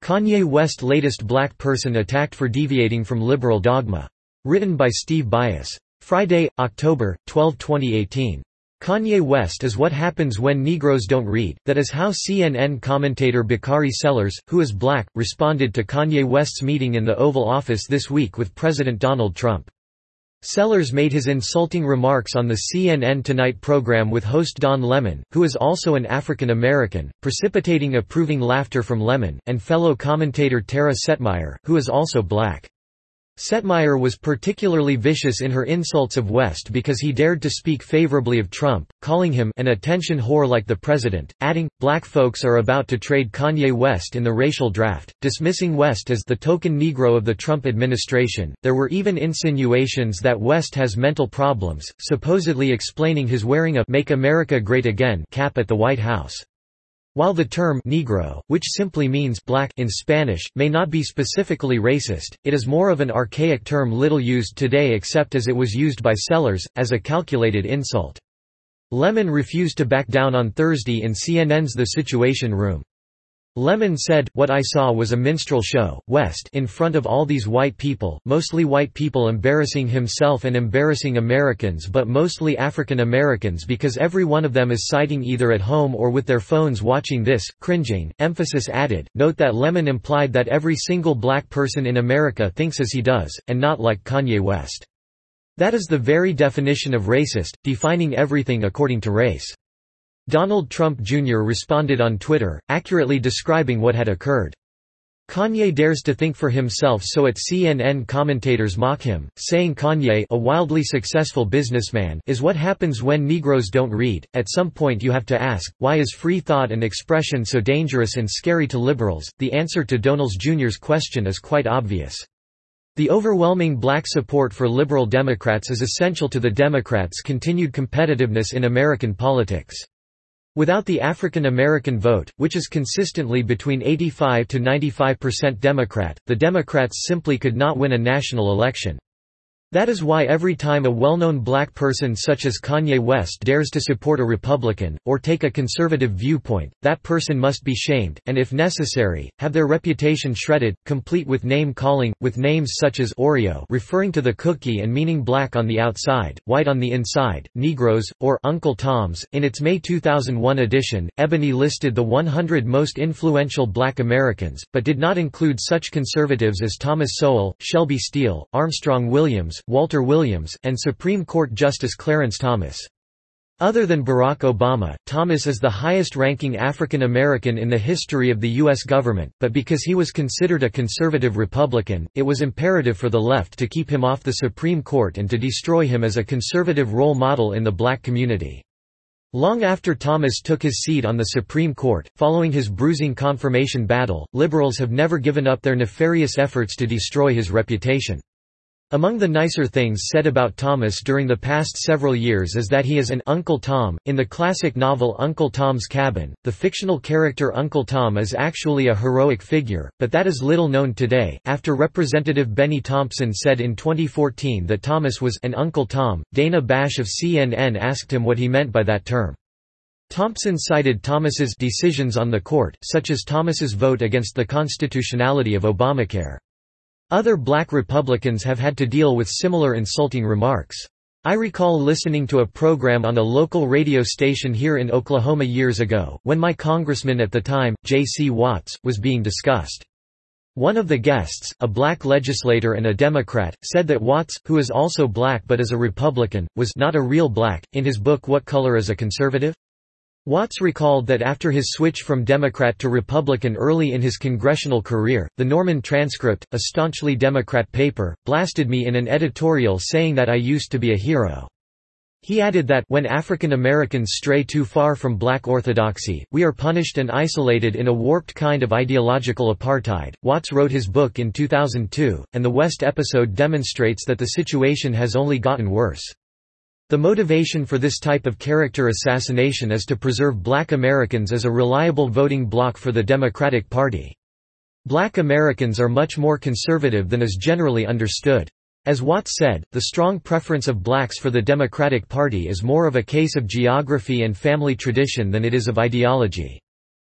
Kanye West latest black person attacked for deviating from liberal dogma. Written by Steve Bias. Friday, October 12, 2018. Kanye West is what happens when Negroes don't read. That is how CNN commentator Bakari Sellers, who is black, responded to Kanye West's meeting in the Oval Office this week with President Donald Trump. Sellers made his insulting remarks on the CNN Tonight program with host Don Lemon, who is also an African American, precipitating approving laughter from Lemon, and fellow commentator Tara Setmeyer, who is also black. Setmeyer was particularly vicious in her insults of West because he dared to speak favorably of Trump, calling him an attention whore like the president, adding, "Black folks are about to trade Kanye West in the racial draft," dismissing West as the token Negro of the Trump administration. There were even insinuations that West has mental problems, supposedly explaining his wearing a "Make America Great Again" cap at the White House. While the term Negro, which simply means black in Spanish, may not be specifically racist, it is more of an archaic term little used today except as it was used by Sellers, as a calculated insult. Lemon refused to back down on Thursday in CNN's The Situation Room. Lemon said, "What I saw was a minstrel show, West in front of all these white people, mostly white people embarrassing himself and embarrassing Americans but mostly African Americans because every one of them is siding either at home or with their phones watching this, cringing." Emphasis added. Note that Lemon implied that every single black person in America thinks as he does, and not like Kanye West. That is the very definition of racist, defining everything according to race. Donald Trump Jr. responded on Twitter, accurately describing what had occurred. Kanye dares to think for himself, so at CNN commentators mock him, saying Kanye, a wildly successful businessman, is what happens when Negroes don't read. At some point you have to ask, why is free thought and expression so dangerous and scary to liberals? The answer to Donald Jr.'s question is quite obvious. The overwhelming black support for liberal Democrats is essential to the Democrats' continued competitiveness in American politics. Without the African American vote, which is consistently between 85 to 95% Democrat, the Democrats simply could not win a national election. That is why every time a well-known black person such as Kanye West dares to support a Republican, or take a conservative viewpoint, that person must be shamed, and if necessary, have their reputation shredded, complete with name-calling, with names such as Oreo referring to the cookie and meaning black on the outside, white on the inside, Negroes, or Uncle Toms. In its May 2001 edition, Ebony listed the 100 most influential black Americans, but did not include such conservatives as Thomas Sowell, Shelby Steele, Armstrong Williams, Walter Williams, and Supreme Court Justice Clarence Thomas. Other than Barack Obama, Thomas is the highest-ranking African American in the history of the U.S. government, but because he was considered a conservative Republican, it was imperative for the left to keep him off the Supreme Court and to destroy him as a conservative role model in the black community. Long after Thomas took his seat on the Supreme Court, following his bruising confirmation battle, liberals have never given up their nefarious efforts to destroy his reputation. Among the nicer things said about Thomas during the past several years is that he is an Uncle Tom. In the classic novel Uncle Tom's Cabin, the fictional character Uncle Tom is actually a heroic figure, but that is little known today. After Representative Benny Thompson said in 2014 that Thomas was an Uncle Tom, Dana Bash of CNN asked him what he meant by that term. Thompson cited Thomas's decisions on the court, such as Thomas's vote against the constitutionality of Obamacare. Other black Republicans have had to deal with similar insulting remarks. I recall listening to a program on a local radio station here in Oklahoma years ago, when my congressman at the time, J.C. Watts, was being discussed. One of the guests, a black legislator and a Democrat, said that Watts, who is also black but is a Republican, was not a real black. In his book What Color is a Conservative? Watts recalled that after his switch from Democrat to Republican early in his congressional career, the Norman Transcript, a staunchly Democrat paper, blasted me in an editorial saying that I used to be a hero. He added that, when African Americans stray too far from black orthodoxy, we are punished and isolated in a warped kind of ideological apartheid. Watts wrote his book in 2002, and the West episode demonstrates that the situation has only gotten worse. The motivation for this type of character assassination is to preserve black Americans as a reliable voting bloc for the Democratic Party. Black Americans are much more conservative than is generally understood. As Watts said, the strong preference of blacks for the Democratic Party is more of a case of geography and family tradition than it is of ideology.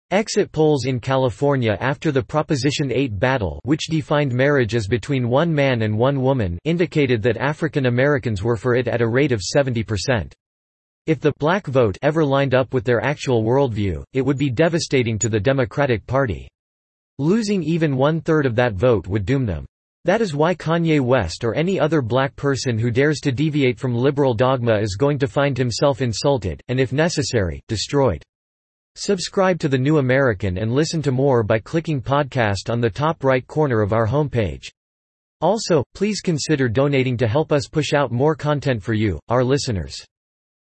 Exit polls in California after the Proposition 8 battle, which defined marriage as between one man and one woman, indicated that African Americans were for it at a rate of 70%. If the black vote ever lined up with their actual worldview, it would be devastating to the Democratic Party. Losing even one-third of that vote would doom them. That is why Kanye West or any other black person who dares to deviate from liberal dogma is going to find himself insulted, and if necessary, destroyed. Subscribe to The New American and listen to more by clicking podcast on the top right corner of our homepage. Also, please consider donating to help us push out more content for you, our listeners.